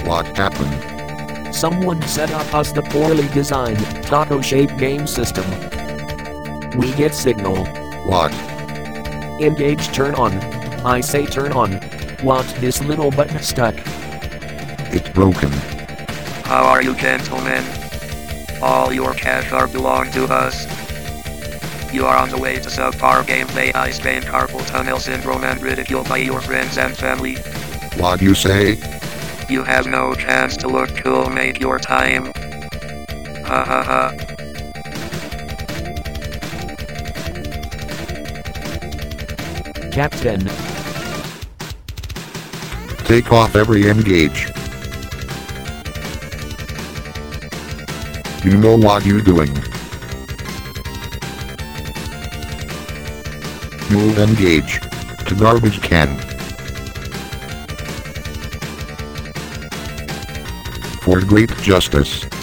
What happened? Someone set up us the poorly designed, taco-shaped game system. We get signal. What? Engage turn on. I say turn on. What this little button stuck? It's broken. How are you, gentlemen? All your cash are belong to us. You are on the way to subpar gameplay, ice pain, carpal tunnel syndrome, and ridicule by your friends and family. What you say? You have no chance to look cool, make your time. Ha ha ha. Captain. Take off every engage. You know what you doing. Move engage. To garbage can. For great justice.